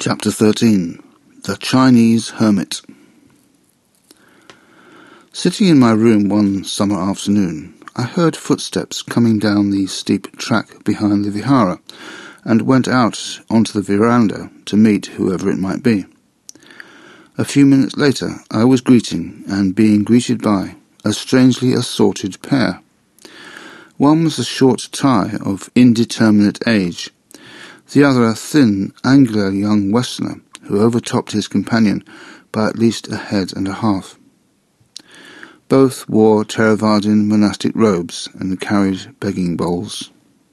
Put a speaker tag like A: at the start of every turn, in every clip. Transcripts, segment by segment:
A: Chapter 13. The Chinese Hermit. Sitting in my room one summer afternoon, I heard footsteps coming down the steep track behind the vihara, and went out onto the veranda to meet whoever it might be. A few minutes later, I was greeting and being greeted by a strangely assorted pair. One was a short Thai of indeterminate age, the other a thin, angular young Westerner who overtopped his companion by at least a head and a half. Both wore Theravadan monastic robes and carried begging bowls.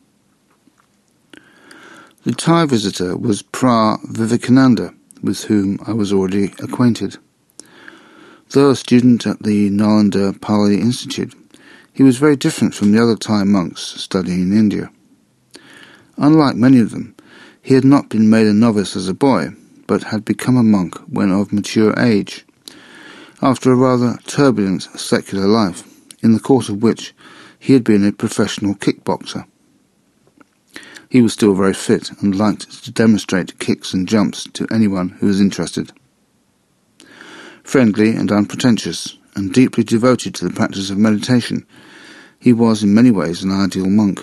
A: The Thai visitor was Pra Vivekananda, with whom I was already acquainted. Though a student at the Nalanda Pali Institute, he was very different from the other Thai monks studying in India. Unlike many of them, he had not been made a novice as a boy, but had become a monk when of mature age, after a rather turbulent secular life, in the course of which he had been a professional kickboxer. He was still very fit and liked to demonstrate kicks and jumps to anyone who was interested. Friendly and unpretentious, and deeply devoted to the practice of meditation, he was in many ways an ideal monk.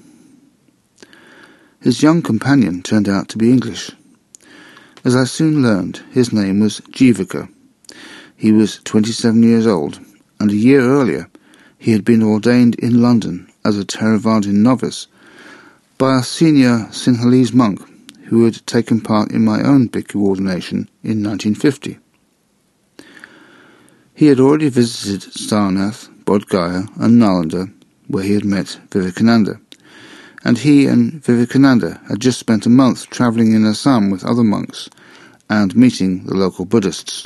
A: His young companion turned out to be English. As I soon learned, his name was Jivaka. He was 27 years old, and a year earlier he had been ordained in London as a Theravadan novice by a senior Sinhalese monk who had taken part in my own bhikkhu ordination in 1950. He had already visited Sarnath, Bodh Gaya and Nalanda, where he had met Vivekananda, and he and Vivekananda had just spent a month travelling in Assam with other monks and meeting the local Buddhists.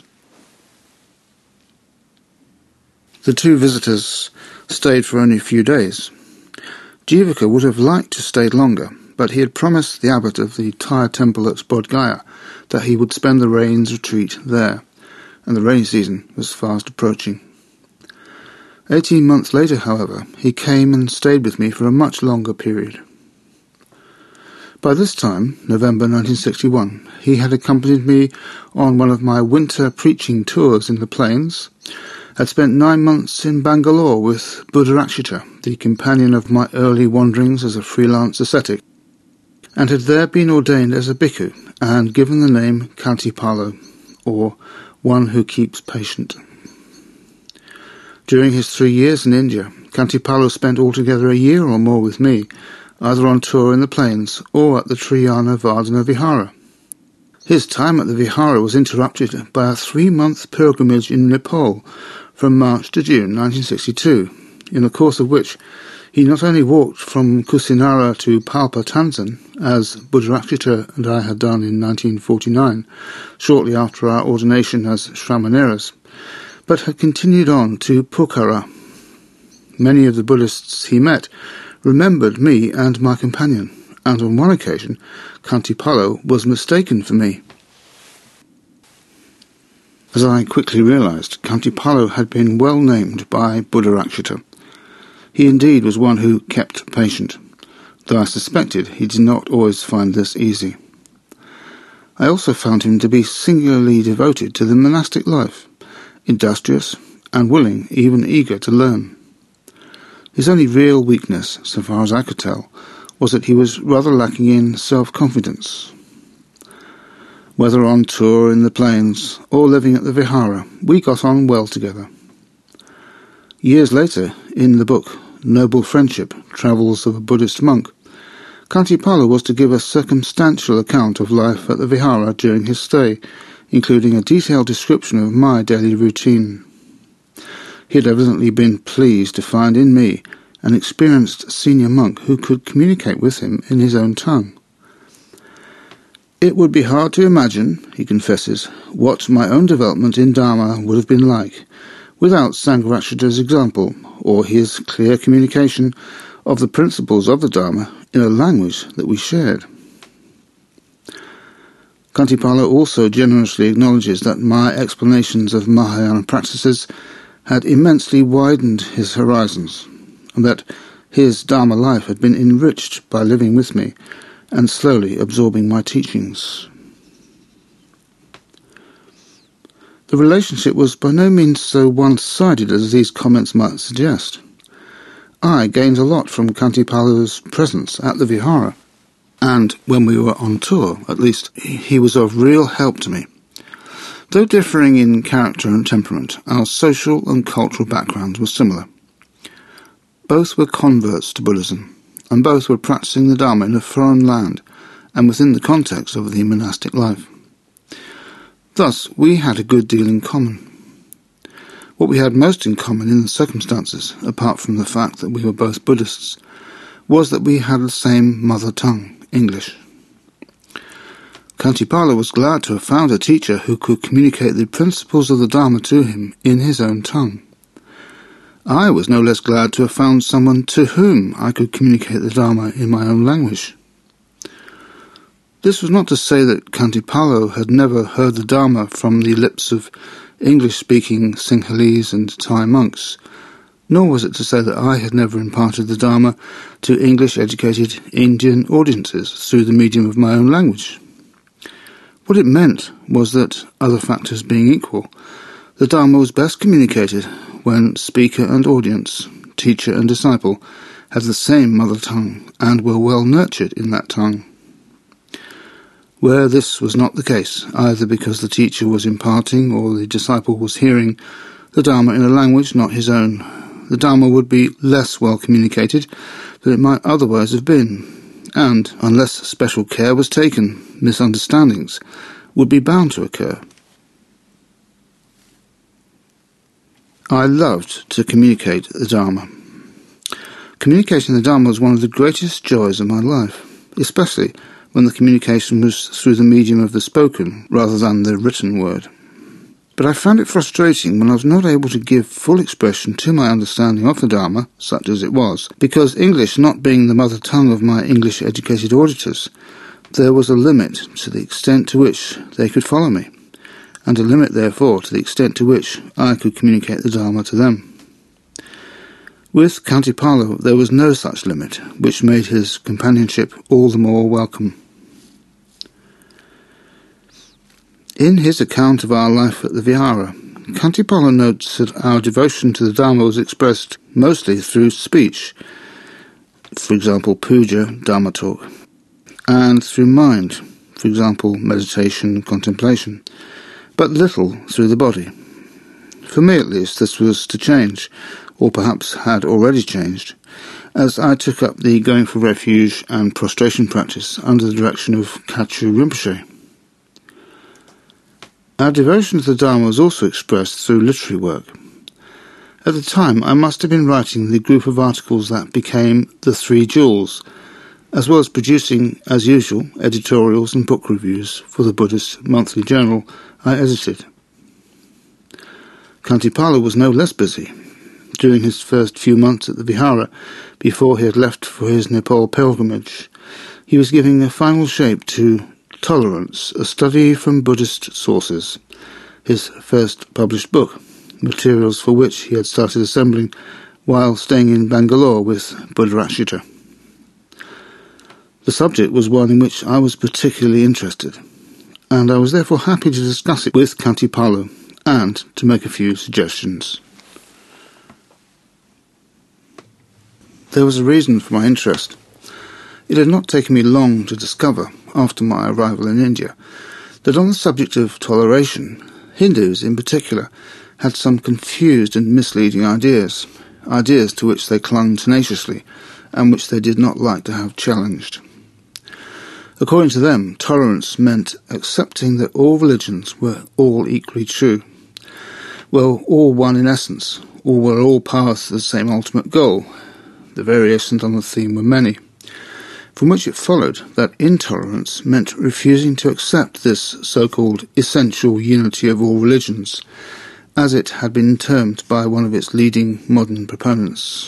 A: The two visitors stayed for only a few days. Jivaka would have liked to stay longer, but he had promised the abbot of the Thai temple at Bodh Gaya that he would spend the rains retreat there, and the rainy season was fast approaching. 18 months later, however, he came and stayed with me for a much longer period. By this time, November 1961, he had accompanied me on one of my winter preaching tours in the plains, had spent 9 months in Bangalore with Buddharakshita, the companion of my early wanderings as a freelance ascetic, and had there been ordained as a bhikkhu and given the name Khantipalo, or one who keeps patient. During his 3 years in India, Khantipalo spent altogether a year or more with me, either on tour in the plains or at the Triyana Vardhana Vihara. His time at the Vihara was interrupted by a 3-month pilgrimage in Nepal from March to June 1962, in the course of which he not only walked from Kusinara to Palpa Tanzan, as Buddharakshita and I had done in 1949, shortly after our ordination as Shramaneras, but had continued on to Pokhara. Many of the Buddhists he met remembered me and my companion, and on one occasion Khantipalo was mistaken for me. As I quickly realized, Khantipalo had been well named by Buddharakshita. He indeed was one who kept patient, though I suspected he did not always find this easy. I also found him to be singularly devoted to the monastic life, industrious and willing, even eager to learn. His only real weakness, so far as I could tell, was that he was rather lacking in self-confidence. Whether on tour in the plains or living at the Vihara, we got on well together. Years later, in the book Noble Friendship, Travels of a Buddhist Monk, Khantipalo was to give a circumstantial account of life at the Vihara during his stay, including a detailed description of my daily routine. He had evidently been pleased to find in me an experienced senior monk who could communicate with him in his own tongue. It would be hard to imagine, he confesses, what my own development in Dharma would have been like without Sangharakshita's example or his clear communication of the principles of the Dharma in a language that we shared. Khantipalo also generously acknowledges that my explanations of Mahayana practices had immensely widened his horizons, and that his Dharma life had been enriched by living with me and slowly absorbing my teachings. The relationship was by no means so one-sided as these comments might suggest. I gained a lot from Kantipalo's presence at the Vihara, and when we were on tour, at least, he was of real help to me. Though differing in character and temperament, our social and cultural backgrounds were similar. Both were converts to Buddhism, and both were practicing the Dharma in a foreign land and within the context of the monastic life. Thus, we had a good deal in common. What we had most in common in the circumstances, apart from the fact that we were both Buddhists, was that we had the same mother tongue, English. Kantipalo was glad to have found a teacher who could communicate the principles of the Dharma to him in his own tongue. I was no less glad to have found someone to whom I could communicate the Dharma in my own language. This was not to say that Kantipalo had never heard the Dharma from the lips of English-speaking Sinhalese and Thai monks, nor was it to say that I had never imparted the Dharma to English-educated Indian audiences through the medium of my own language. What it meant was that, other factors being equal, the Dharma was best communicated when speaker and audience, teacher and disciple, had the same mother tongue and were well nurtured in that tongue. Where this was not the case, either because the teacher was imparting or the disciple was hearing the Dharma in a language not his own, the Dharma would be less well communicated than it might otherwise have been, and, unless special care was taken, misunderstandings would be bound to occur. I loved to communicate the Dharma. Communicating the Dharma was one of the greatest joys of my life, especially when the communication was through the medium of the spoken rather than the written word. But I found it frustrating when I was not able to give full expression to my understanding of the Dharma, such as it was, because English not being the mother tongue of my English-educated auditors, there was a limit to the extent to which they could follow me, and a limit, therefore, to the extent to which I could communicate the Dharma to them. With Kantipalo there was no such limit, which made his companionship all the more welcome. In his account of our life at the Vihara, Kantipalo notes that our devotion to the Dharma was expressed mostly through speech, for example, puja, Dharma talk, and through mind, for example, meditation, contemplation, but little through the body. For me, at least, this was to change, or perhaps had already changed, as I took up the going for refuge and prostration practice under the direction of Kachu Rinpoche. Our devotion to the Dharma was also expressed through literary work. At the time, I must have been writing the group of articles that became The Three Jewels, as well as producing, as usual, editorials and book reviews for the Buddhist monthly journal I edited. Kantipalo was no less busy. During his first few months at the Vihara, before he had left for his Nepal pilgrimage, he was giving a final shape to Tolerance, a study from Buddhist sources, his first published book, materials for which he had started assembling while staying in Bangalore with Buddharakshita. The subject was one in which I was particularly interested, and I was therefore happy to discuss it with Kantipalo and to make a few suggestions. There was a reason for my interest. It had not taken me long to discover, after my arrival in India, that on the subject of toleration, Hindus in particular had some confused and misleading ideas to which they clung tenaciously and which they did not like to have challenged. According to them, tolerance meant accepting that all religions were all equally true. Well, all one in essence, or were all paths to the same ultimate goal. The variations on the theme were many, from which it followed that intolerance meant refusing to accept this so-called essential unity of all religions, as it had been termed by one of its leading modern proponents.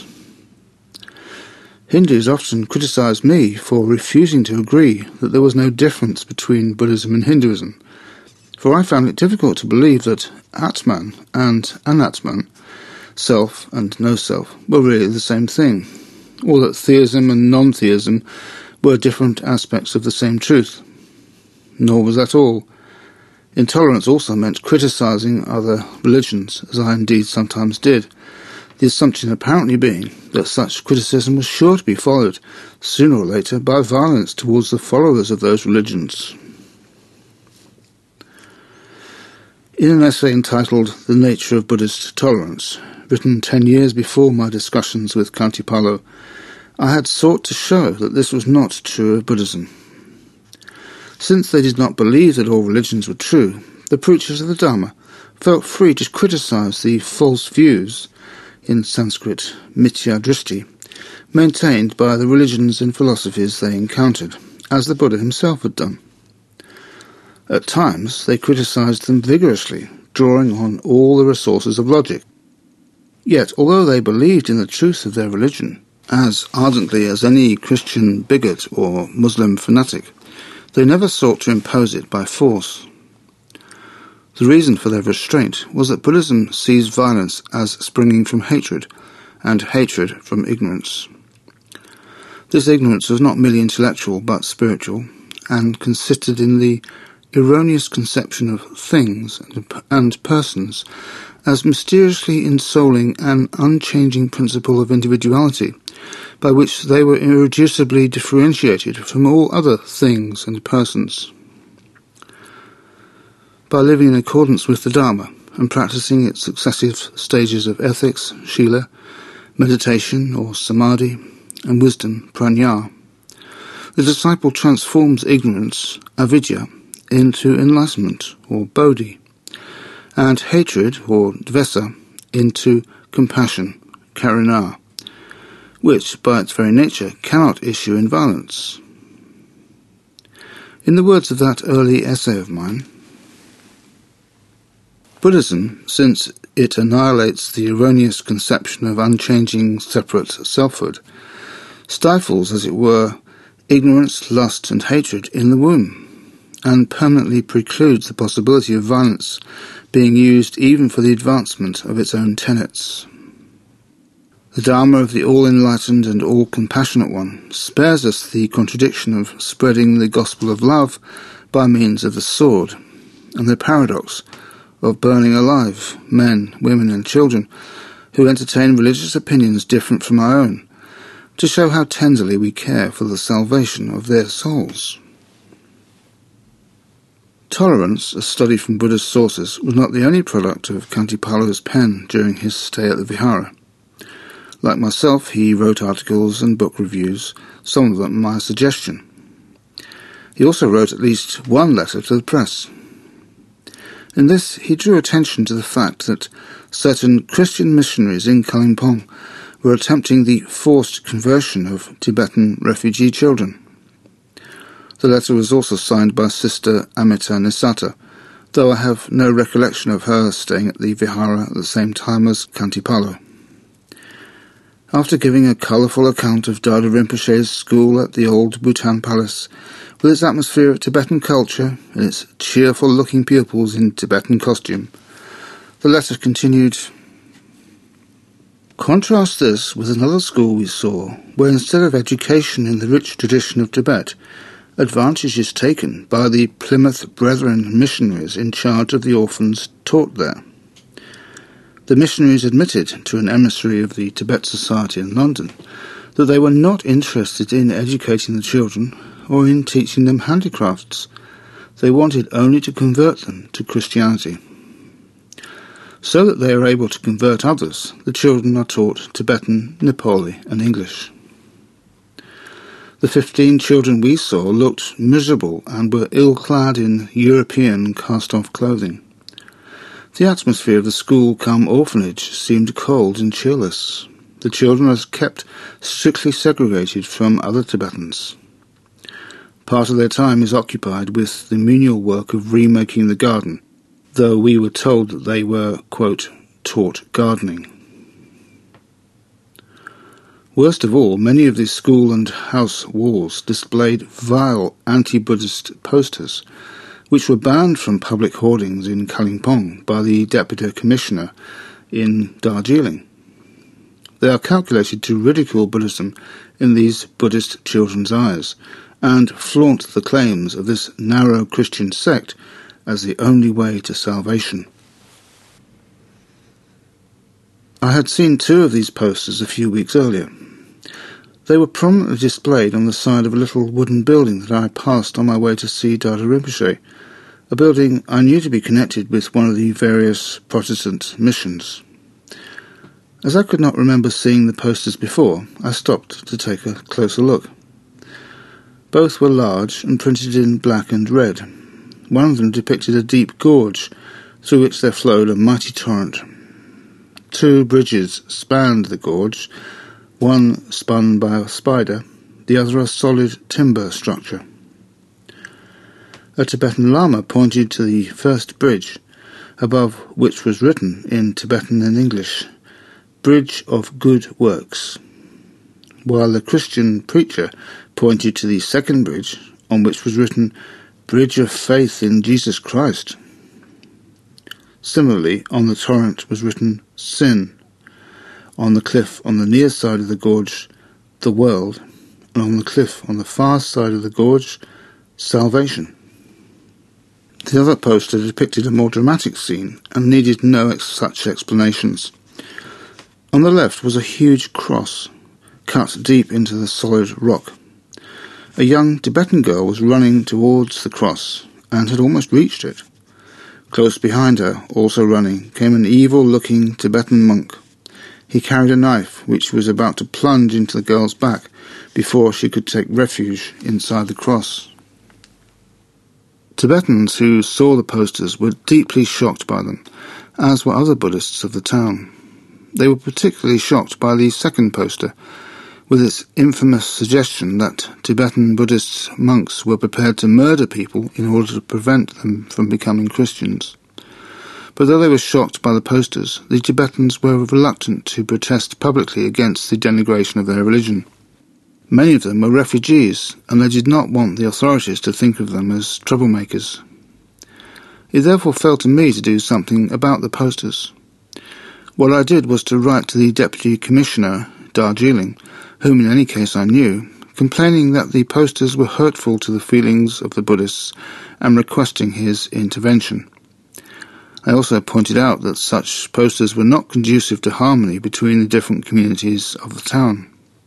A: Hindus often criticized me for refusing to agree that there was no difference between Buddhism and Hinduism, for I found it difficult to believe that Atman and Anatman, self and no-self, were really the same thing, or that theism and non-theism were different aspects of the same truth. Nor was that all. Intolerance also meant criticising other religions, as I indeed sometimes did, the assumption apparently being that such criticism was sure to be followed, sooner or later, by violence towards the followers of those religions. In an essay entitled The Nature of Buddhist Tolerance, written 10 years before my discussions with Khantipalo, I had sought to show that this was not true of Buddhism. Since they did not believe that all religions were true, the preachers of the Dharma felt free to criticize the false views, in Sanskrit mithya drishti, maintained by the religions and philosophies they encountered, as the Buddha himself had done. At times they criticized them vigorously, drawing on all the resources of logic. Yet, although they believed in the truth of their religion, as ardently as any Christian bigot or Muslim fanatic, they never sought to impose it by force. The reason for their restraint was that Buddhism sees violence as springing from hatred, and hatred from ignorance. This ignorance was not merely intellectual but spiritual, and consisted in the erroneous conception of things and persons as mysteriously ensouling an unchanging principle of individuality, by which they were irreducibly differentiated from all other things and persons. By living in accordance with the Dharma and practicing its successive stages of ethics, shila, meditation or samadhi, and wisdom, prajna, the disciple transforms ignorance, avidya, into enlightenment, or bodhi, and hatred, or dvesa, into compassion, karuna, which, by its very nature, cannot issue in violence. In the words of that early essay of mine, Buddhism, since it annihilates the erroneous conception of unchanging separate selfhood, stifles, as it were, ignorance, lust, and hatred in the womb, and permanently precludes the possibility of violence being used even for the advancement of its own tenets. The Dharma of the all-enlightened and all-compassionate one spares us the contradiction of spreading the gospel of love by means of the sword, and the paradox of burning alive men, women, and children who entertain religious opinions different from our own, to show how tenderly we care for the salvation of their souls. Tolerance, as studied from Buddhist sources, was not the only product of Khantipalo's pen during his stay at the Vihara. Like myself, he wrote articles and book reviews, some of them at my suggestion. He also wrote at least one letter to the press. In this, he drew attention to the fact that certain Christian missionaries in Kalimpong were attempting the forced conversion of Tibetan refugee children. The letter was also signed by Sister Amita Nisata, though I have no recollection of her staying at the Vihara at the same time as Khantipalo. After giving a colourful account of Dada Rinpoche's school at the old Bhutan Palace, with its atmosphere of Tibetan culture and its cheerful-looking pupils in Tibetan costume, the letter continued, "Contrast this with another school we saw, where instead of education in the rich tradition of Tibet, advantage is taken by the Plymouth Brethren missionaries in charge of the orphans taught there. The missionaries admitted to an emissary of the Tibet Society in London that they were not interested in educating the children or in teaching them handicrafts. They wanted only to convert them to Christianity. So that they are able to convert others, the children are taught Tibetan, Nepali, and English. The 15 children we saw looked miserable and were ill-clad in European cast-off clothing. The atmosphere of the school-cum-orphanage seemed cold and cheerless. The children are kept strictly segregated from other Tibetans. Part of their time is occupied with the menial work of remaking the garden, though we were told that they were, quote, taught gardening. Worst of all, many of the school and house walls displayed vile anti-Buddhist posters, which were banned from public hoardings in Kalimpong by the Deputy Commissioner in Darjeeling. They are calculated to ridicule Buddhism in these Buddhist children's eyes, and flaunt the claims of this narrow Christian sect as the only way to salvation. I had seen 2 of these posters a few weeks earlier. They were prominently displayed on the side of a little wooden building that I passed on my way to see Dada Rinpoche, a building I knew to be connected with one of the various Protestant missions. As I could not remember seeing the posters before, I stopped to take a closer look. Both were large and printed in black and red. One of them depicted a deep gorge, through which there flowed a mighty torrent. 2 bridges spanned the gorge, one spun by a spider, the other a solid timber structure. A Tibetan Lama pointed to the first bridge, above which was written in Tibetan and English, "Bridge of Good Works," while the Christian preacher pointed to the second bridge, on which was written, "Bridge of Faith in Jesus Christ." Similarly, on the torrent was written, "Sin," on the cliff on the near side of the gorge, "The World," and on the cliff on the far side of the gorge, "Salvation." The other poster depicted a more dramatic scene and needed no such explanations. On the left was a huge cross, cut deep into the solid rock. A young Tibetan girl was running towards the cross and had almost reached it. Close behind her, also running, came an evil-looking Tibetan monk. He carried a knife which was about to plunge into the girl's back before she could take refuge inside the cross. Tibetans who saw the posters were deeply shocked by them, as were other Buddhists of the town. They were particularly shocked by the second poster, with its infamous suggestion that Tibetan Buddhist monks were prepared to murder people in order to prevent them from becoming Christians. But though they were shocked by the posters, the Tibetans were reluctant to protest publicly against the denigration of their religion. Many of them were refugees, and they did not want the authorities to think of them as troublemakers. It therefore fell to me to do something about the posters. What I did was to write to the Deputy Commissioner, Darjeeling, whom in any case I knew, complaining that the posters were hurtful to the feelings of the Buddhists and requesting his intervention. I also pointed out that such posters were not conducive to harmony between the different communities of the town.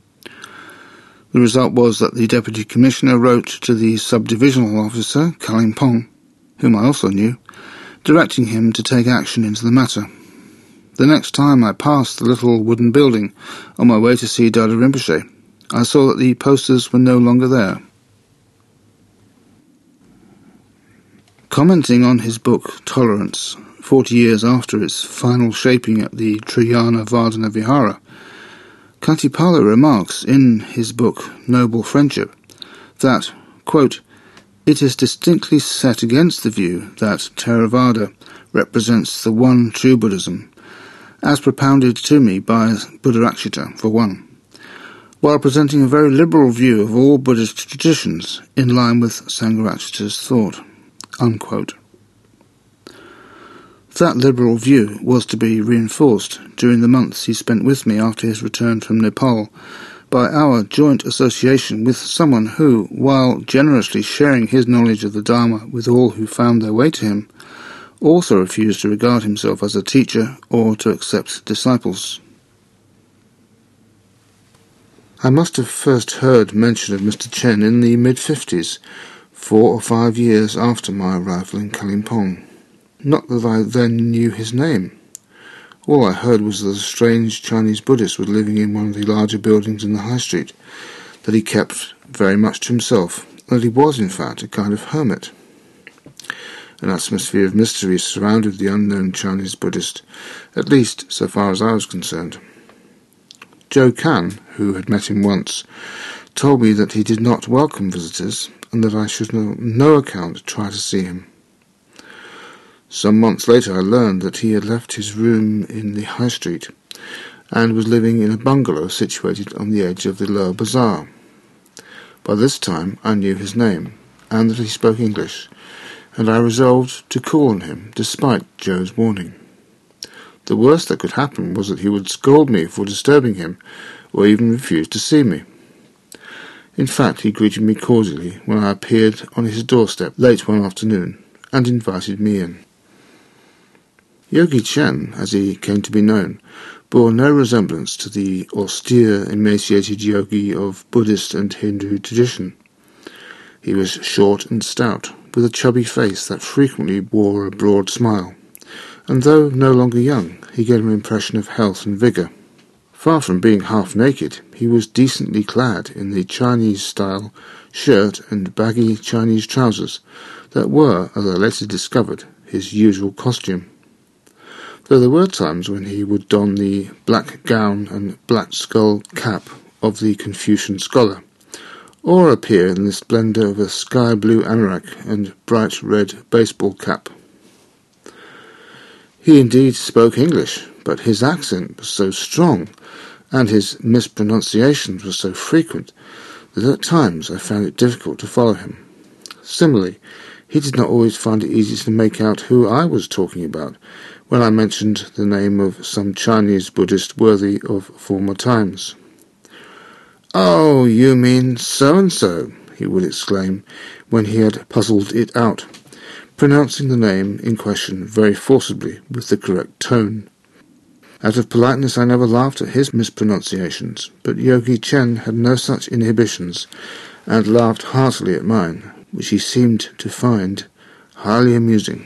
A: The result was that the Deputy Commissioner wrote to the Subdivisional Officer, Kalimpong, whom I also knew, directing him to take action into the matter. The next time I passed the little wooden building on my way to see Dada Rinpoche, I saw that the posters were no longer there. Commenting on his book Tolerance, 40 years after its final shaping at the Triyana Vardhana Vihara, Khantipalo remarks in his book Noble Friendship that, quote, "It is distinctly set against the view that Theravada represents the one true Buddhism, as propounded to me by Buddharakshita, for one, while presenting a very liberal view of all Buddhist traditions in line with Sangharakshita's thought," unquote. That liberal view was to be reinforced during the months he spent with me after his return from Nepal by our joint association with someone who, while generously sharing his knowledge of the Dharma with all who found their way to him, also refused to regard himself as a teacher or to accept disciples. I must have first heard mention of Mr. Chen in the mid-50s, 4 or 5 years after my arrival in Kalimpong. Not that I then knew his name. All I heard was that a strange Chinese Buddhist was living in one of the larger buildings in the high street, that he kept very much to himself, and that he was, in fact, a kind of hermit. An atmosphere of mystery surrounded the unknown Chinese Buddhist, at least so far as I was concerned. Joe Can, who had met him once, told me that he did not welcome visitors, and that I should on no account try to see him. Some months later I learned that he had left his room in the high street, and was living in a bungalow situated on the edge of the lower bazaar. By this time I knew his name, and that he spoke English, and I resolved to call on him, despite Joe's warning. The worst that could happen was that he would scold me for disturbing him, or even refuse to see me. In fact, he greeted me cordially when I appeared on his doorstep late one afternoon, and invited me in. Yogi Chen, as he came to be known, bore no resemblance to the austere, emaciated yogi of Buddhist and Hindu tradition. He was short and stout, with a chubby face that frequently wore a broad smile, and though no longer young, he gave an impression of health and vigour. Far from being half naked, he was decently clad in the Chinese-style shirt and baggy Chinese trousers that were, as I later discovered, his usual costume, though there were times when he would don the black gown and black skull cap of the Confucian scholar, or appear in the splendour of a sky-blue anorak and bright red baseball cap. He indeed spoke English, but his accent was so strong, and his mispronunciations were so frequent, that at times I found it difficult to follow him. Similarly, he did not always find it easy to make out who I was talking about when I mentioned the name of some Chinese Buddhist worthy of former times. "Oh, you mean so-and-so," he would exclaim when he had puzzled it out, pronouncing the name in question very forcibly with the correct tone. Out of politeness I never laughed at his mispronunciations, but Yogi Chen had no such inhibitions, and laughed heartily at mine, which he seemed to find highly amusing.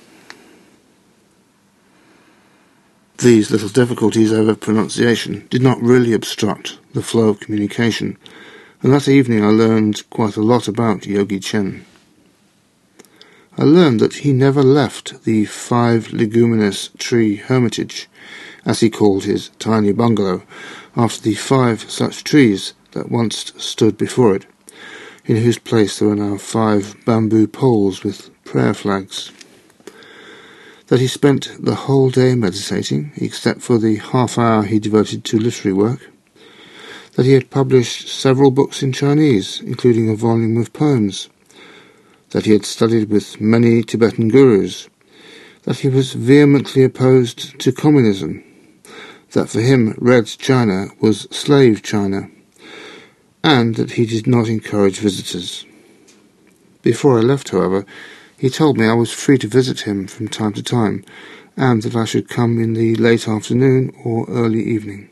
A: These little difficulties over pronunciation did not really obstruct the flow of communication, and that evening I learned quite a lot about Yogi Chen. I learned that he never left the 5 leguminous tree hermitage, as he called his tiny bungalow, after the 5 such trees that once stood before it, in whose place there are now 5 bamboo poles with prayer flags. That he spent the whole day meditating, except for the half-hour he devoted to literary work. That he had published several books in Chinese, including a volume of poems. That he had studied with many Tibetan gurus. That he was vehemently opposed to communism. That for him Red China was slave China, and that he did not encourage visitors. Before I left, however, he told me I was free to visit him from time to time, and that I should come in the late afternoon or early evening.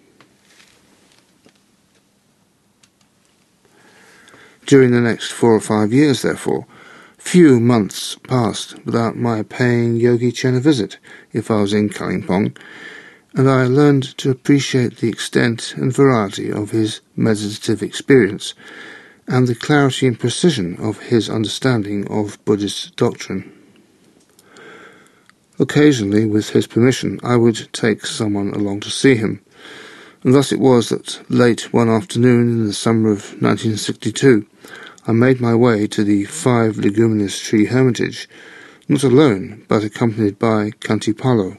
A: During the next 4 or 5 years, therefore, few months passed without my paying Yogi Chen a visit if I was in Kalimpong, and I learned to appreciate the extent and variety of his meditative experience, and the clarity and precision of his understanding of Buddhist doctrine. Occasionally, with his permission, I would take someone along to see him, and thus it was that late one afternoon in the summer of 1962, I made my way to the 5 leguminous tree hermitage, not alone, but accompanied by Kantipalo.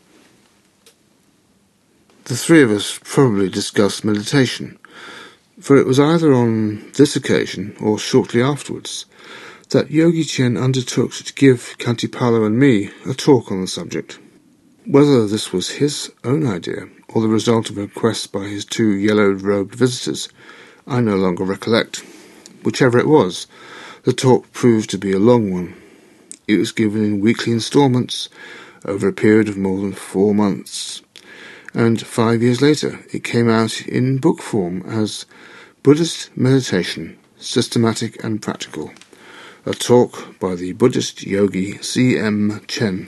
A: The 3 of us probably discussed meditation, for it was either on this occasion or shortly afterwards that Yogi Chen undertook to give Kantipalo and me a talk on the subject. Whether this was his own idea or the result of a request by his 2 yellow-robed visitors, I no longer recollect. Whichever it was, the talk proved to be a long one. It was given in weekly instalments over a period of more than 4 months, and 5 years later it came out in book form as Buddhist Meditation, Systematic and Practical, a talk by the Buddhist yogi C.M. Chen.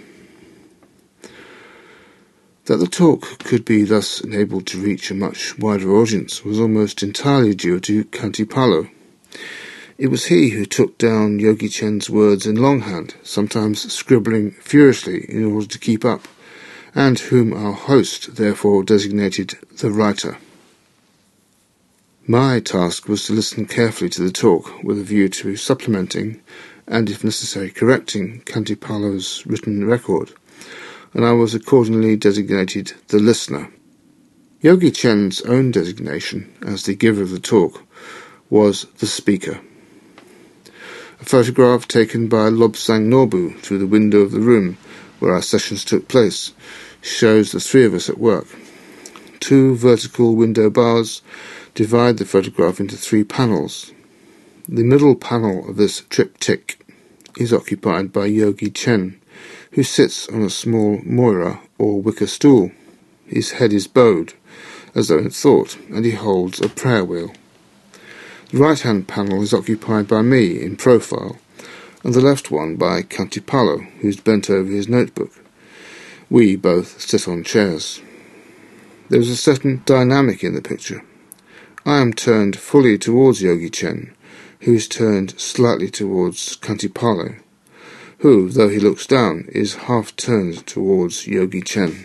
A: That the talk could be thus enabled to reach a much wider audience was almost entirely due to Kantipalo. It was he who took down Yogi Chen's words in longhand, sometimes scribbling furiously in order to keep up, and whom our host therefore designated the writer. My task was to listen carefully to the talk with a view to supplementing, and if necessary correcting, Kantipalo's written record, and I was accordingly designated the listener. Yogi Chen's own designation, as the giver of the talk, was the speaker. A photograph taken by Lobsang Norbu through the window of the room where our sessions took place shows the 3 of us at work. 2 vertical window bars divide the photograph into 3 panels. The middle panel of this triptych is occupied by Yogi Chen, who sits on a small moira or wicker stool. His head is bowed, as though in thought, and he holds a prayer wheel. The right-hand panel is occupied by me in profile, and the left one by Kantipalo, who's bent over his notebook. We both sit on chairs. There is a certain dynamic in the picture. I am turned fully towards Yogi Chen, who is turned slightly towards Kantipalo, who, though he looks down, is half turned towards Yogi Chen.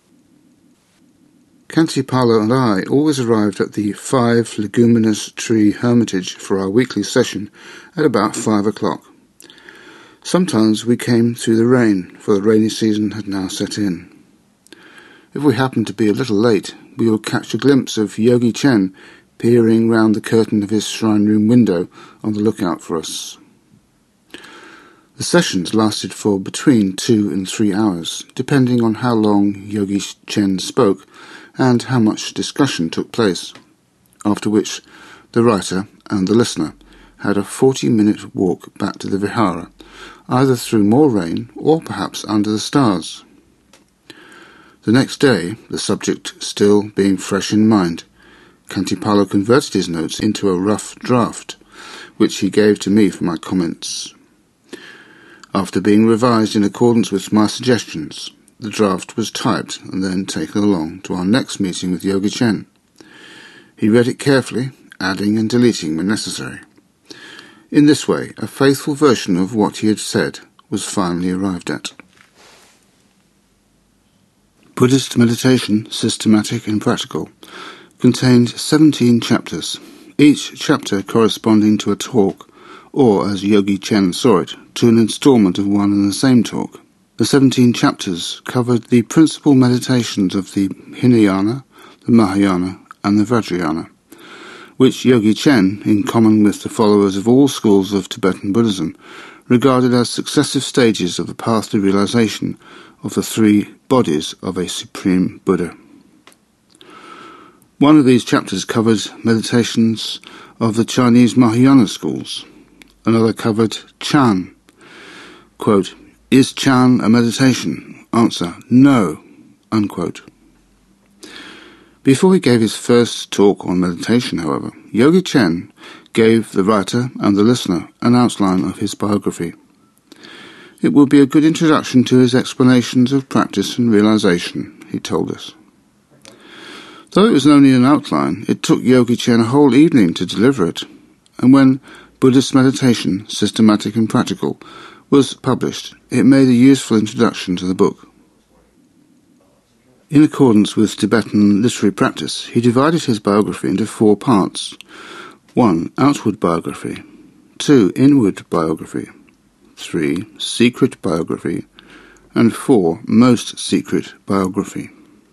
A: Kantipalo and I always arrived at the 5 Leguminous Tree Hermitage for our weekly session at about 5 o'clock. Sometimes we came through the rain, for the rainy season had now set in. If we happened to be a little late, we would catch a glimpse of Yogi Chen peering round the curtain of his shrine room window on the lookout for us. The sessions lasted for between 2 and 3 hours, depending on how long Yogi Chen spoke and how much discussion took place, after which the writer and the listener had a 40-minute walk back to the vihara, either through more rain or perhaps under the stars. The next day, the subject still being fresh in mind, Kantipalo converted his notes into a rough draft, which he gave to me for my comments. After being revised in accordance with my suggestions, the draft was typed and then taken along to our next meeting with Yogi Chen. He read it carefully, adding and deleting when necessary. In this way, a faithful version of what he had said was finally arrived at. Buddhist Meditation, Systematic and Practical, contained 17 chapters, each chapter corresponding to a talk, or, as Yogi Chen saw it, to an installment of one and the same talk. The 17 chapters covered the principal meditations of the Hinayana, the Mahayana, and the Vajrayana, which Yogi Chen, in common with the followers of all schools of Tibetan Buddhism, regarded as successive stages of the path to realization of the 3 bodies of a Supreme Buddha. One of these chapters covered meditations of the Chinese Mahayana schools. Another covered Chan. Quote, "Is Chan a meditation? Answer, no." Unquote. Before he gave his first talk on meditation, however, Yogi Chen gave the writer and the listener an outline of his biography. It would be a good introduction to his explanations of practice and realization, he told us. Though it was only an outline, it took Yogi Chen a whole evening to deliver it, and when Buddhist Meditation, Systematic and Practical was published, it made a useful introduction to the book. In accordance with Tibetan literary practice, he divided his biography into 4 parts. 1. Outward biography. 2. Inward biography. 3. Secret biography. And 4. Most secret biography.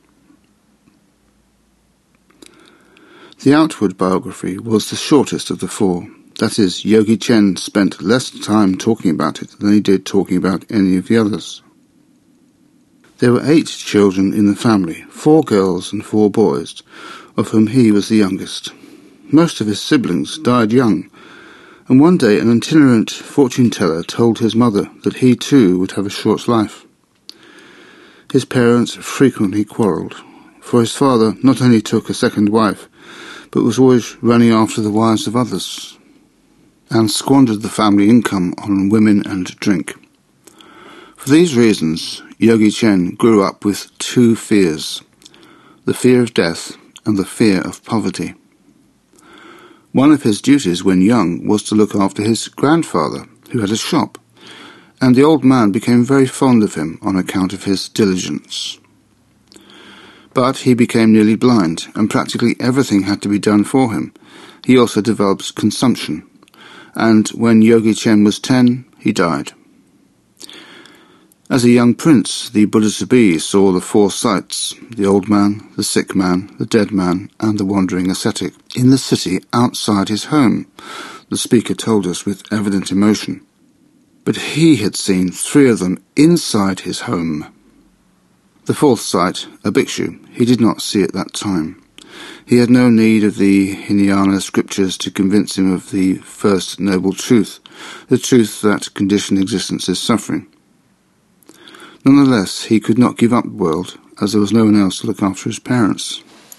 A: The outward biography was the shortest of the 4. That is, Yogi Chen spent less time talking about it than he did talking about any of the others. There were 8 children in the family, 4 girls and 4 boys, of whom he was the youngest. Most of his siblings died young, and one day an itinerant fortune-teller told his mother that he too would have a short life. His parents frequently quarrelled, for his father not only took a second wife, but was always running after the wives of others, and squandered the family income on women and drink. For these reasons, Yogi Chen grew up with 2 fears, the fear of death and the fear of poverty. One of his duties when young was to look after his grandfather, who had a shop, and the old man became very fond of him on account of his diligence. But he became nearly blind, and practically everything had to be done for him. He also developed consumption, and when Yogi Chen was 10, he died. As a young prince, the Buddha-to-be saw the 4 sights, the old man, the sick man, the dead man, and the wandering ascetic, in the city outside his home, the speaker told us with evident emotion. But he had seen 3 of them inside his home. The 4th sight, a bhikshu, he did not see at that time, He had no need of the Hinayana scriptures to convince him of the first noble truth, the truth that conditioned existence is suffering. Nonetheless, he could not give up the world, as there was no one else to look after his parents.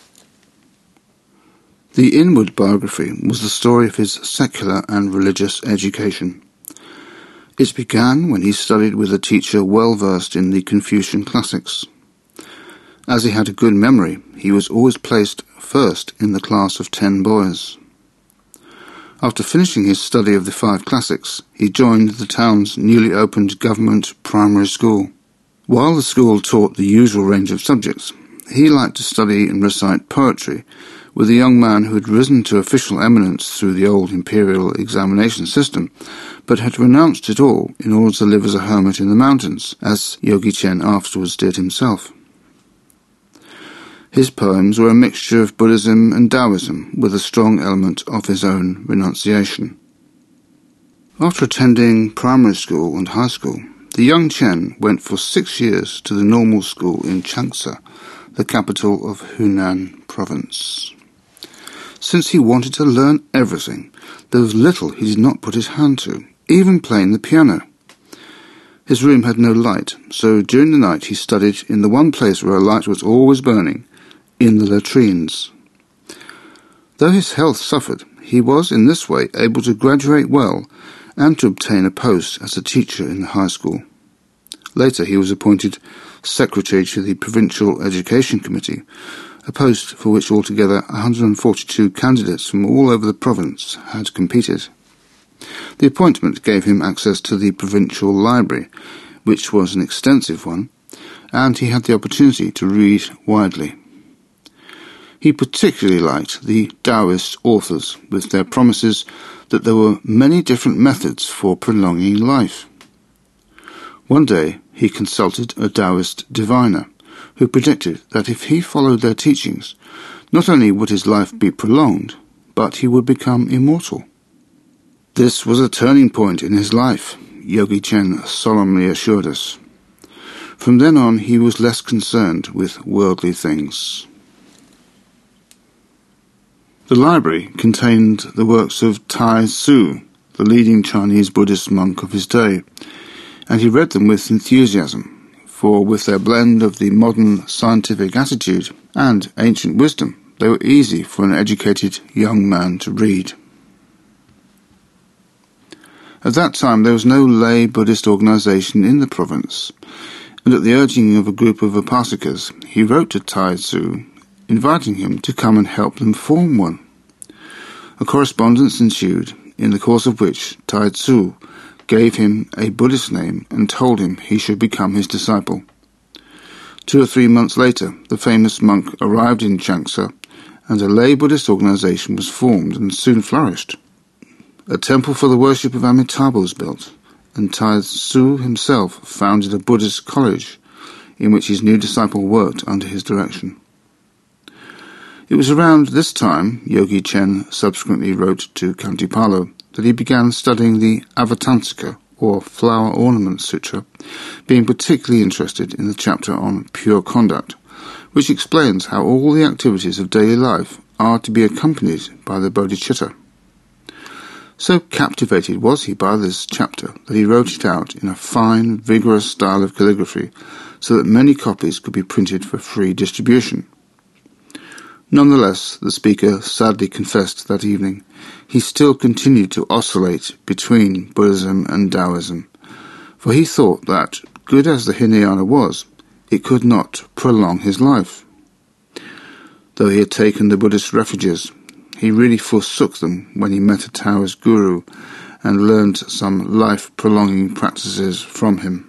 A: The inward biography was the story of his secular and religious education. It began when he studied with a teacher well versed in the Confucian classics. As he had a good memory, he was always placed first in the class of 10 boys. After finishing his study of the 5 classics, he joined the town's newly opened government primary school. While the school taught the usual range of subjects, he liked to study and recite poetry with a young man who had risen to official eminence through the old imperial examination system, but had renounced it all in order to live as a hermit in the mountains, as Yogi Chen afterwards did himself. His poems were a mixture of Buddhism and Taoism, with a strong element of his own renunciation. After attending primary school and high school, the young Chen went for 6 years to the normal school in Changsha, the capital of Hunan province. Since he wanted to learn everything, there was little he did not put his hand to, even playing the piano. His room had no light, so during the night he studied in the one place where a light was always burning, in the latrines. Though his health suffered, he was in this way able to graduate well and to obtain a post as a teacher in the high school. Later he was appointed secretary to the Provincial Education Committee, a post for which altogether 142 candidates from all over the province had competed. The appointment gave him access to the provincial library, which was an extensive one, and he had the opportunity to read widely. He particularly liked the Taoist authors, with their promises that there were many different methods for prolonging life. One day he consulted a Taoist diviner, who predicted that if he followed their teachings, not only would his life be prolonged, but he would become immortal. This was a turning point in his life, Yogi Chen solemnly assured us. From then on he was less concerned with worldly things. The library contained the works of Tai Tzu, the leading Chinese Buddhist monk of his day, and he read them with enthusiasm, for with their blend of the modern scientific attitude and ancient wisdom, they were easy for an educated young man to read. At that time there was no lay Buddhist organization in the province, and at the urging of a group of upasakas, he wrote to Tai Tzu, inviting him to come and help them form one. A correspondence ensued, in the course of which Tai Tzu gave him a Buddhist name and told him he should become his disciple. 2 or 3 months later, the famous monk arrived in Changsha, and a lay Buddhist organization was formed and soon flourished. A temple for the worship of Amitabha was built, and Tai Tzu himself founded a Buddhist college, in which his new disciple worked under his direction. It was around this time, Yogi Chen subsequently wrote to Khantipalo, that he began studying the Avatamsaka, or Flower Ornament Sutra, being particularly interested in the chapter on pure conduct, which explains how all the activities of daily life are to be accompanied by the bodhicitta. So captivated was he by this chapter that he wrote it out in a fine, vigorous style of calligraphy, so that many copies could be printed for free distribution. Nonetheless, the speaker sadly confessed that evening, he still continued to oscillate between Buddhism and Taoism, for he thought that, good as the Hinayana was, it could not prolong his life. Though he had taken the Buddhist refuges, he really forsook them when he met a Taoist guru and learned some life-prolonging practices from him.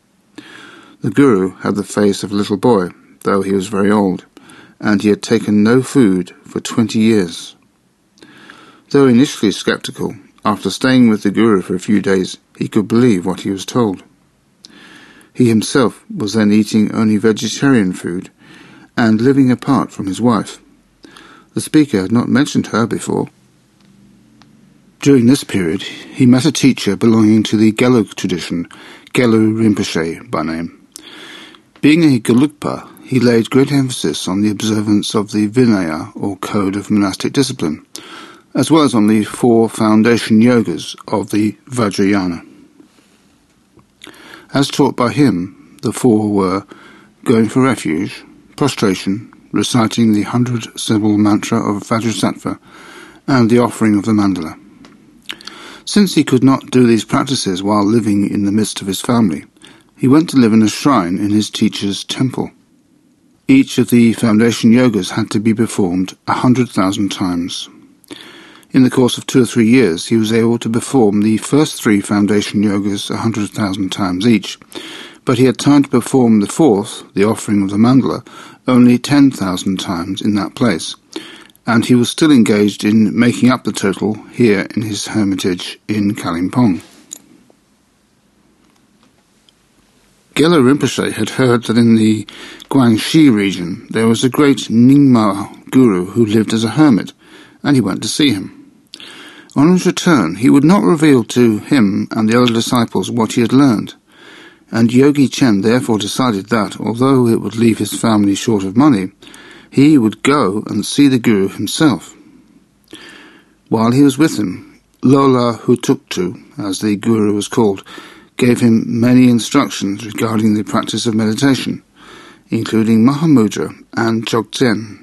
A: The guru had the face of a little boy, though he was very old, and he had taken no food for 20 years. Though initially sceptical, after staying with the guru for a few days, he could believe what he was told. He himself was then eating only vegetarian food and living apart from his wife. The speaker had not mentioned her before. During this period, he met a teacher belonging to the Gelug tradition, Gelug Rinpoche by name. Being a Gelugpa, he laid great emphasis on the observance of the Vinaya, or code of monastic discipline, as well as on the 4 foundation yogas of the Vajrayana. As taught by him, the 4 were going for refuge, prostration, reciting the 100-syllable mantra of Vajrasattva, and the offering of the mandala. Since he could not do these practices while living in the midst of his family, he went to live in a shrine in his teacher's temple. Each of the foundation yogas had to be performed 100,000 times. In the course of 2 or 3 years, he was able to perform the first 3 foundation yogas 100,000 times each, but he had time to perform the 4th, the offering of the mandala, only 10,000 times in that place, and he was still engaged in making up the total here in his hermitage in Kalimpong. Gelug Rinpoche had heard that in the Guangxi region there was a great Nyingma guru who lived as a hermit, and he went to see him. On his return, he would not reveal to him and the other disciples what he had learned, and Yogi Chen therefore decided that, although it would leave his family short of money, he would go and see the guru himself. While he was with him, Lola Hutuktu, as the guru was called, gave him many instructions regarding the practice of meditation, including Mahamudra and Dzogchen.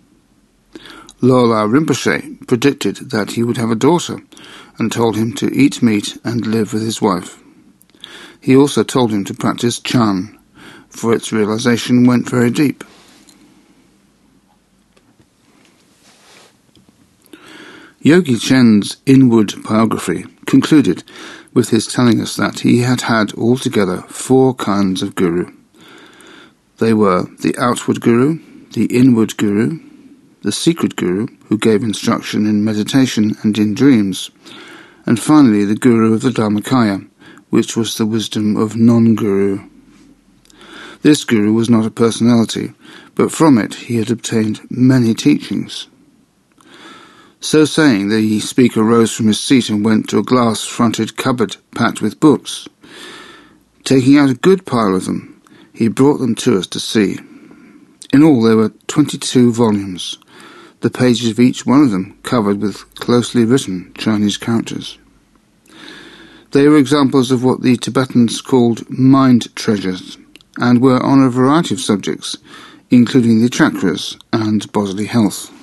A: Lola Rinpoche predicted that he would have a daughter and told him to eat meat and live with his wife. He also told him to practice Chan, for its realization went very deep. Yogi Chen's inward biography concluded with his telling us that he had had altogether 4 kinds of guru. They were the outward guru, the inward guru, the secret guru, who gave instruction in meditation and in dreams, and finally the guru of the Dharmakaya, which was the wisdom of non-guru. This guru was not a personality, but from it he had obtained many teachings. So saying, the speaker rose from his seat and went to a glass-fronted cupboard packed with books. Taking out a good pile of them, he brought them to us to see. In all there were 22 volumes, the pages of each one of them covered with closely written Chinese characters. They were examples of what the Tibetans called mind treasures, and were on a variety of subjects, including the chakras and bodily health.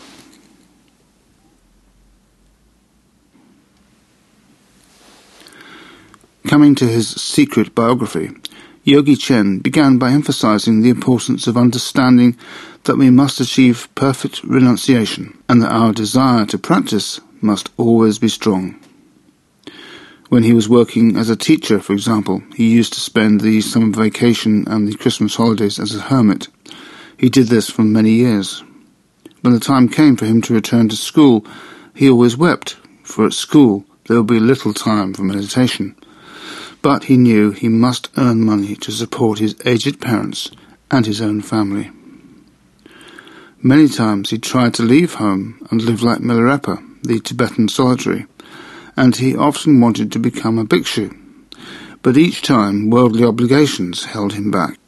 A: Coming to his secret biography, Yogi Chen began by emphasizing the importance of understanding that we must achieve perfect renunciation, and that our desire to practice must always be strong. When he was working as a teacher, for example, he used to spend the summer vacation and the Christmas holidays as a hermit. He did this for many years. When the time came for him to return to school, he always wept, for at school there would be little time for meditation. But he knew he must earn money to support his aged parents and his own family. Many times he tried to leave home and live like Milarepa, the Tibetan solitary, and he often wanted to become a bhikshu, but each time worldly obligations held him back.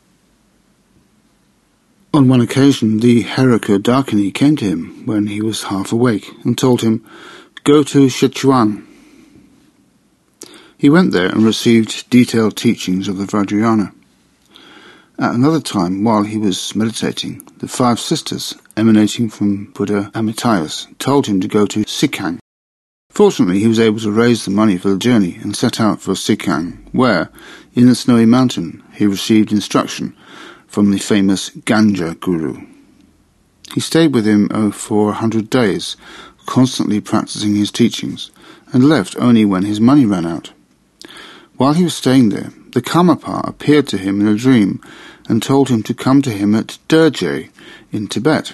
A: On one occasion, the Heraka Dakini came to him when he was half awake and told him, "Go to Sichuan." He went there and received detailed teachings of the Vajrayana. At another time, while he was meditating, the 5 sisters emanating from Buddha Amitayus told him to go to Sikang. Fortunately, he was able to raise the money for the journey and set out for Sikang, where, in the snowy mountain, he received instruction from the famous Ganja Guru. He stayed with him for 100 days, constantly practicing his teachings, and left only when his money ran out. While he was staying there, the Karmapa appeared to him in a dream and told him to come to him at Derje in Tibet.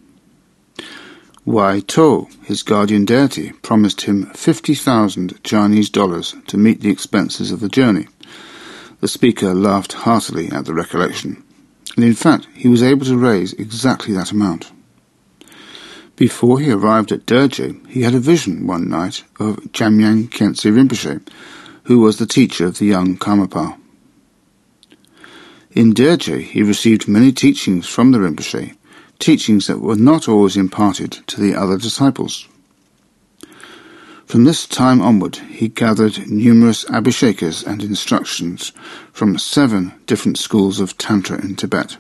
A: Wai To, his guardian deity, promised him 50,000 Chinese dollars to meet the expenses of the journey. The speaker laughed heartily at the recollection, and in fact he was able to raise exactly that amount. Before he arrived at Derje, he had a vision one night of Jamyang Khyentse Rinpoche, who was the teacher of the young Karmapa. In Derje, he received many teachings from the Rinpoche, teachings that were not always imparted to the other disciples. From this time onward, he gathered numerous abhishekas and instructions from 7 different schools of Tantra in Tibet.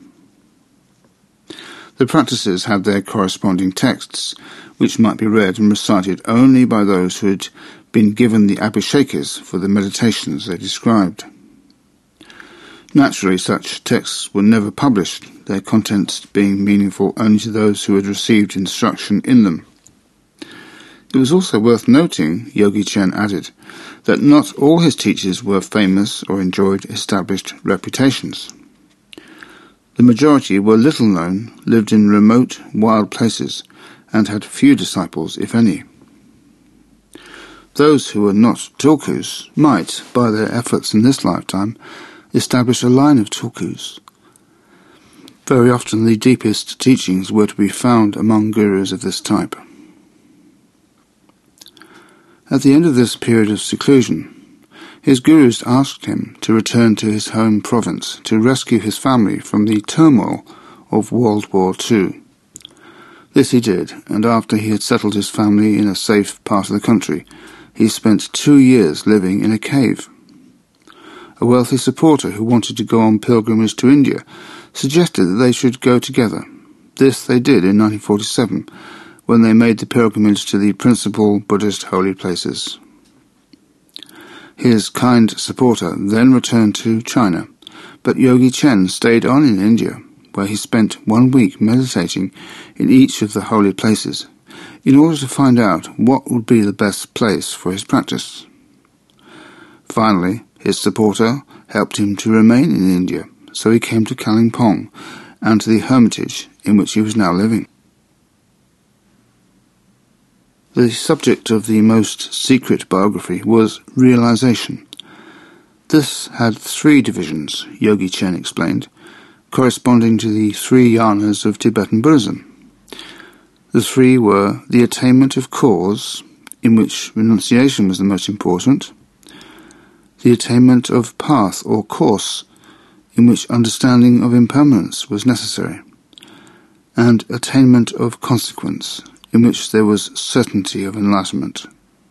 A: The practices had their corresponding texts, which might be read and recited only by those who had been given the abhishekas for the meditations they described. Naturally, such texts were never published, their contents being meaningful only to those who had received instruction in them. It was also worth noting, Yogi Chen added, that not all his teachers were famous or enjoyed established reputations. The majority were little known, lived in remote, wild places, and had few disciples, if any. Those who were not tulkus might, by their efforts in this lifetime, establish a line of tulkus. Very often the deepest teachings were to be found among gurus of this type. At the end of this period of seclusion, his gurus asked him to return to his home province to rescue his family from the turmoil of World War II. This he did, and after he had settled his family in a safe part of the country, he spent 2 years living in a cave. A wealthy supporter who wanted to go on pilgrimage to India suggested that they should go together. This they did in 1947, when they made the pilgrimage to the principal Buddhist holy places. His kind supporter then returned to China, but Yogi Chen stayed on in India, where he spent 1 week meditating in each of the holy places, in order to find out what would be the best place for his practice. Finally, his supporter helped him to remain in India, so he came to Kalimpong and to the hermitage in which he was now living. The subject of the most secret biography was realization. This had 3 divisions, Yogi Chen explained, corresponding to the 3 jhanas of Tibetan Buddhism. The 3 were the attainment of cause, in which renunciation was the most important, the attainment of path or course, in which understanding of impermanence was necessary, and attainment of consequence, in which there was certainty of enlightenment.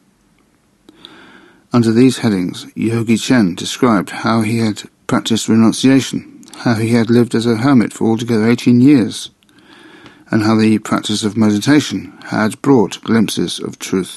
A: Under these headings, Yogi Chen described how he had practiced renunciation, how he had lived as a hermit for altogether 18 years, and how the practice of meditation had brought glimpses of truth.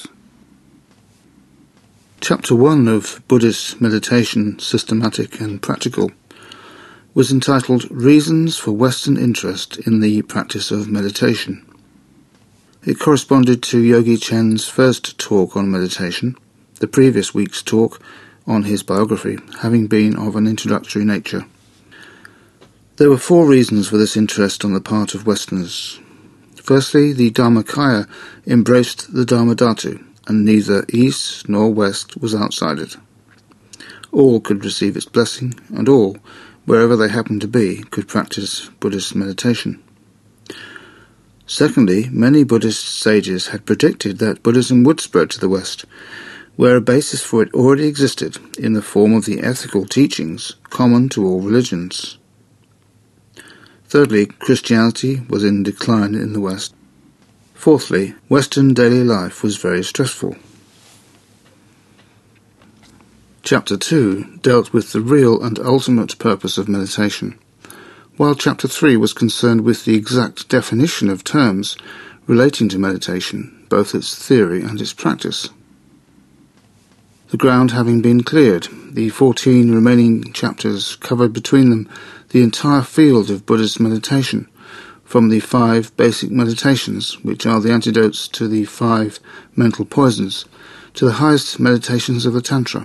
A: Chapter 1 of Buddhist Meditation, Systematic and Practical, was entitled Reasons for Western Interest in the Practice of Meditation. It corresponded to Yogi Chen's first talk on meditation, the previous week's talk on his biography having been of an introductory nature. There were 4 reasons for this interest on the part of Westerners. Firstly, the Dharmakaya embraced the Dharmadhatu, and neither East nor West was outside it. All could receive its blessing, and all, wherever they happened to be, could practice Buddhist meditation. Secondly, many Buddhist sages had predicted that Buddhism would spread to the West, where a basis for it already existed in the form of the ethical teachings common to all religions. Thirdly, Christianity was in decline in the West. Fourthly, Western daily life was very stressful. Chapter 2 dealt with the real and ultimate purpose of meditation, while Chapter 3 was concerned with the exact definition of terms relating to meditation, both its theory and its practice. The ground having been cleared, the 14 remaining chapters covered between them the entire field of Buddhist meditation, from the 5 basic meditations, which are the antidotes to the 5 mental poisons, to the highest meditations of the Tantra.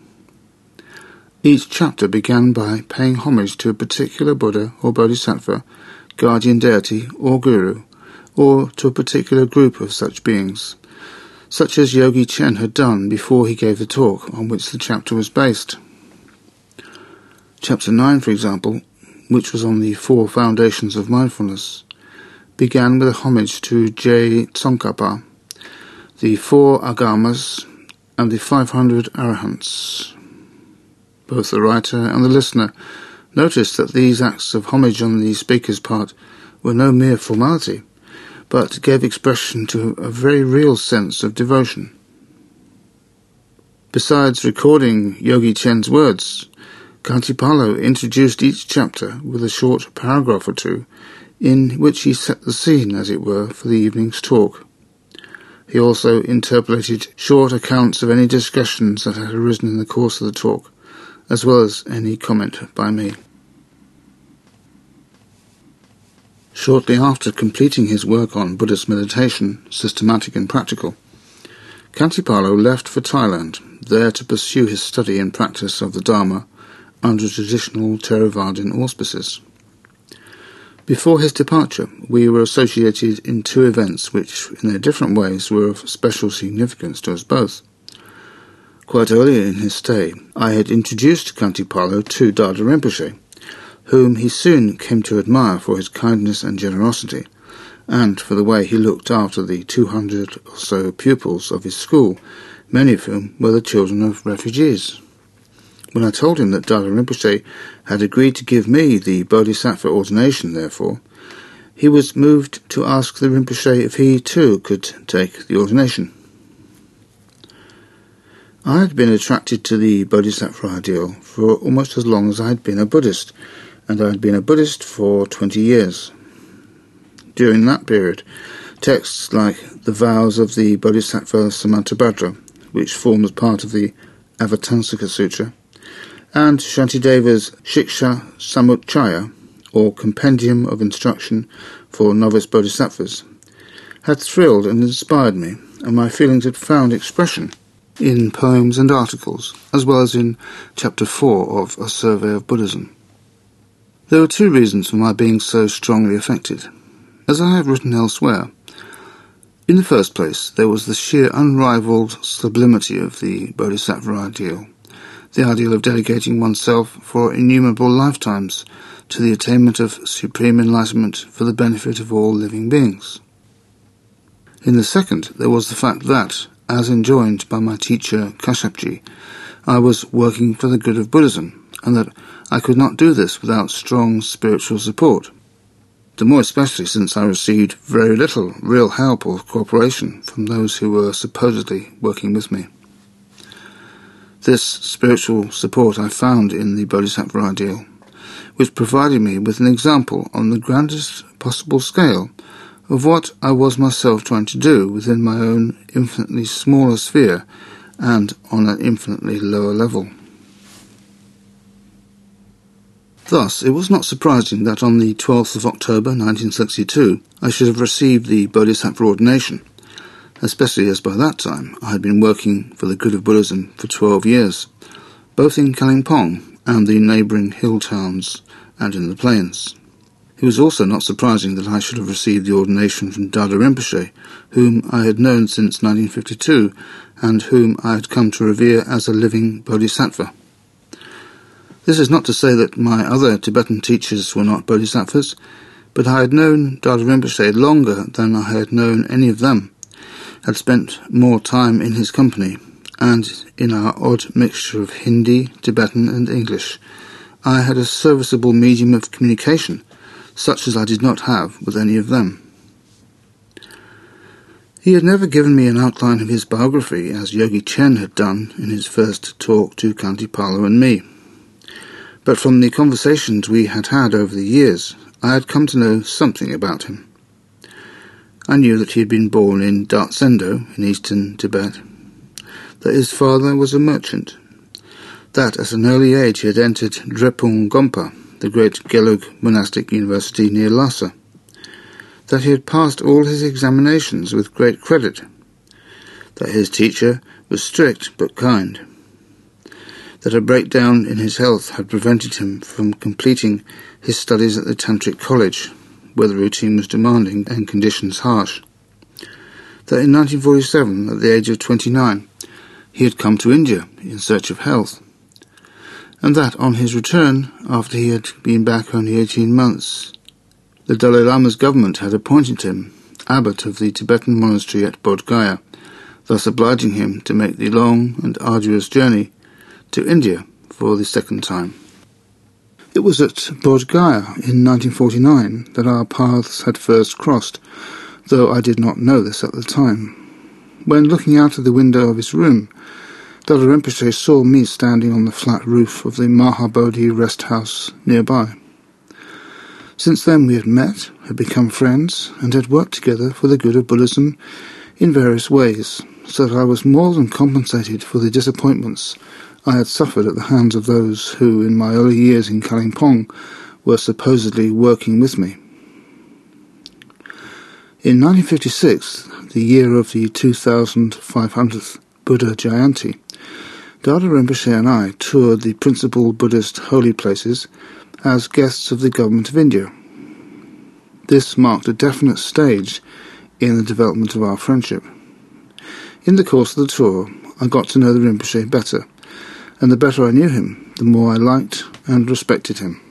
A: Each chapter began by paying homage to a particular Buddha or Bodhisattva, guardian deity or guru, or to a particular group of such beings, such as Yogi Chen had done before he gave the talk on which the chapter was based. Chapter 9, for example, which was on the 4 foundations of mindfulness, began with a homage to Je Tsongkhapa, the 4 Agamas, and the 500 Arahants. Both the writer and the listener Notice that these acts of homage on the speaker's part were no mere formality, but gave expression to a very real sense of devotion. Besides recording Yogi Chen's words, Khantipalo introduced each chapter with a short paragraph or two, in which he set the scene, as it were, for the evening's talk. He also interpolated short accounts of any discussions that had arisen in the course of the talk, as well as any comment by me. Shortly after completing his work on Buddhist meditation, systematic and practical, Khantipalo left for Thailand, there to pursue his study and practice of the Dharma under traditional Theravadan auspices. Before his departure, we were associated in two events which, in their different ways, were of special significance to us both. Quite early in his stay, I had introduced Khantipalo to Dada Rinpoche, whom he soon came to admire for his kindness and generosity, and for the way he looked after the 200 or so pupils of his school, many of whom were the children of refugees. When I told him that Dada Rinpoche had agreed to give me the Bodhisattva ordination, therefore, he was moved to ask the Rinpoche if he too could take the ordination. I had been attracted to the Bodhisattva ideal for almost as long as I had been a Buddhist, and I had been a Buddhist for 20 years. During that period, texts like the vows of the Bodhisattva Samantabhadra, which forms part of the Avatamsaka Sutra, and Shantideva's Shiksha Samuchaya, or Compendium of Instruction for Novice Bodhisattvas, had thrilled and inspired me, and my feelings had found expression in poems and articles, as well as in Chapter 4 of A Survey of Buddhism. There were two reasons for my being so strongly affected. As I have written elsewhere, in the first place, there was the sheer unrivalled sublimity of the Bodhisattva ideal, the ideal of dedicating oneself for innumerable lifetimes to the attainment of supreme enlightenment for the benefit of all living beings. In the second, there was the fact that, as enjoined by my teacher Kashyapji, I was working for the good of Buddhism, and that I could not do this without strong spiritual support, the more especially since I received very little real help or cooperation from those who were supposedly working with me. This spiritual support I found in the Bodhisattva ideal, which provided me with an example on the grandest possible scale of what I was myself trying to do within my own infinitely smaller sphere and on an infinitely lower level. Thus, it was not surprising that on the 12th of October 1962 I should have received the Bodhisattva ordination, especially as by that time I had been working for the good of Buddhism for 12 years, both in Kalimpong and the neighbouring hill towns and in the plains. It was also not surprising that I should have received the ordination from Dada Rinpoche, whom I had known since 1952 and whom I had come to revere as a living bodhisattva. This is not to say that my other Tibetan teachers were not bodhisattvas, but I had known Dada Rinpoche longer than I had known any of them, had spent more time in his company, and in our odd mixture of Hindi, Tibetan and English, I had a serviceable medium of communication, such as I did not have with any of them. He had never given me an outline of his biography, as Yogi Chen had done in his first talk to Khantipalo and me. But from the conversations we had had over the years, I had come to know something about him. I knew that he had been born in Dartsendo in eastern Tibet, that his father was a merchant, that at an early age he had entered Drepung Gompa, the great Gelug monastic university near Lhasa, that he had passed all his examinations with great credit, that his teacher was strict but kind, that a breakdown in his health had prevented him from completing his studies at the Tantric College, where the routine was demanding and conditions harsh, that in 1947, at the age of 29, he had come to India in search of health, and that on his return, after he had been back only 18 months, the Dalai Lama's government had appointed him abbot of the Tibetan monastery at Bodh Gaya, thus obliging him to make the long and arduous journey to India for the second time. It It was at Bodh Gaya in 1949 that our paths had first crossed, though I did not know this at the time. When looking out of the window of his room, Dada Rinpoche saw me standing on the flat roof of the Mahabodhi rest house nearby. Since then we had met, had become friends, and had worked together for the good of Buddhism in various ways, so that I was more than compensated for the disappointments I had suffered at the hands of those who, in my early years in Kalimpong, were supposedly working with me. In 1956, the year of the 2500th Buddha Jayanti, Dada Rinpoche and I toured the principal Buddhist holy places as guests of the Government of India. This marked a definite stage in the development of our friendship. In the course of the tour, I got to know the Rinpoche better, and the better I knew him, the more I liked and respected him.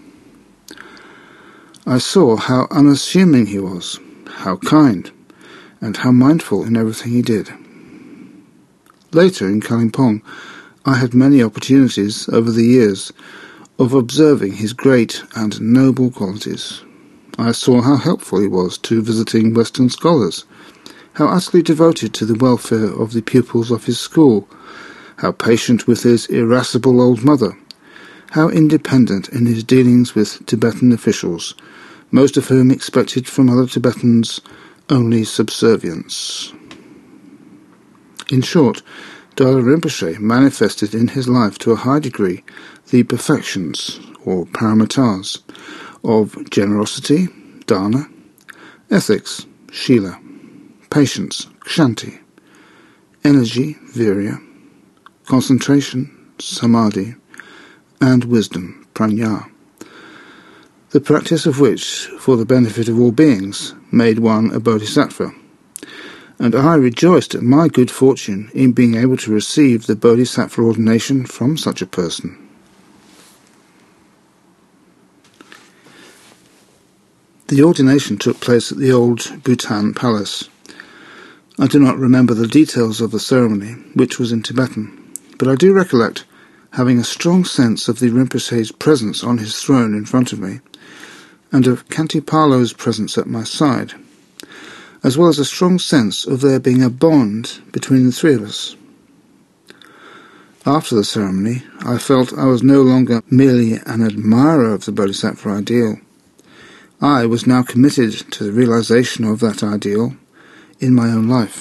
A: I saw how unassuming he was, how kind, and how mindful in everything he did. Later, in Kalimpong, I had many opportunities over the years of observing his great and noble qualities. I saw how helpful he was to visiting Western scholars, how utterly devoted to the welfare of the pupils of his school, how patient with his irascible old mother, how independent in his dealings with Tibetan officials, most of whom expected from other Tibetans only subservience. In short, Dada Rinpoche manifested in his life to a high degree the perfections, or paramitas, of generosity, dana, ethics, shila, patience, kshanti, energy, virya, concentration, samadhi, and wisdom, prajna, the practice of which, for the benefit of all beings, made one a bodhisattva, and I rejoiced at my good fortune in being able to receive the bodhisattva ordination from such a person. The ordination took place at the old Bhutan Palace. I do not remember the details of the ceremony, which was in Tibetan, but I do recollect having a strong sense of the Rinpoche's presence on his throne in front of me, and of Khantipalo's presence at my side, as well as a strong sense of there being a bond between the three of us. After the ceremony, I felt I was no longer merely an admirer of the Bodhisattva ideal. I was now committed to the realization of that ideal in my own life.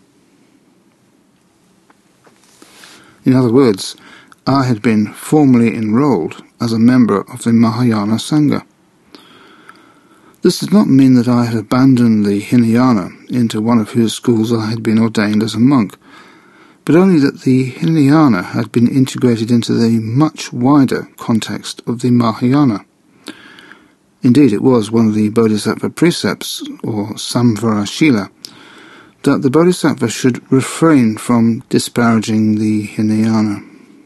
A: In other words, I had been formally enrolled as a member of the Mahayana Sangha. This did not mean that I had abandoned the Hinayana, into one of whose schools I had been ordained as a monk, but only that the Hinayana had been integrated into the much wider context of the Mahayana. Indeed, it was one of the Bodhisattva precepts, or Samvara Shila, that the Bodhisattva should refrain from disparaging the Hinayana.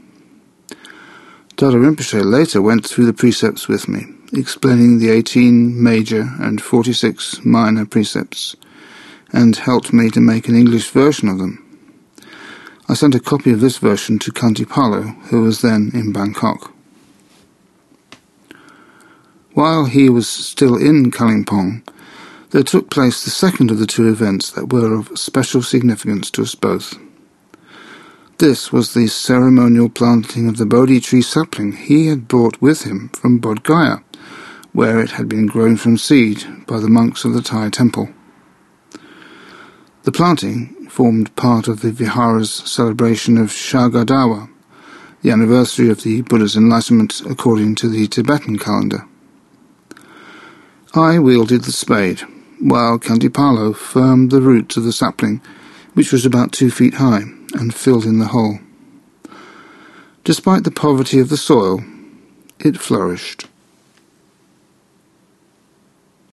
A: Dada Rinpoche later went through the precepts with me, explaining the 18 major and 46 minor precepts, and helped me to make an English version of them. I sent a copy of this version to Khantipalo, who was then in Bangkok. While he was still in Kalimpong, there took place the second of the two events that were of special significance to us both. This was the ceremonial planting of the Bodhi tree sapling he had brought with him from Bodh Gaya, where it had been grown from seed by the monks of the Thai temple. The planting formed part of the Vihara's celebration of Shagadawa, the anniversary of the Buddha's enlightenment according to the Tibetan calendar. I wielded the spade, while Khantipalo firmed the roots of the sapling, which was about 2 feet high, and filled in the hole. Despite the poverty of the soil, it flourished.